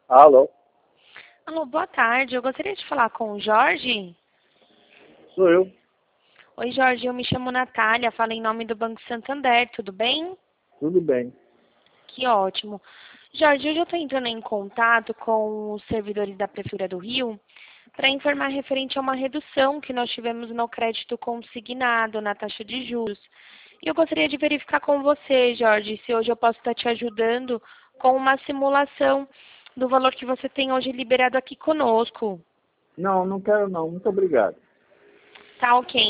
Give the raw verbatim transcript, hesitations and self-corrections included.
Alô, Alô, boa tarde. Eu gostaria de falar com o Jorge. sou eu. Oi, Jorge, eu me chamo Natália, falo em nome do Banco Santander, tudo bem? Tudo bem. Que ótimo. Jorge, hoje eu estou entrando em contato com os servidores da Prefeitura do Rio para informar referente a uma redução que nós tivemos no crédito consignado, na taxa de juros. E eu gostaria de verificar com você, Jorge, se hoje eu posso estar te ajudando com uma simulação do valor que você tem hoje liberado aqui conosco. Não, não quero não. Muito obrigado. Tá ok.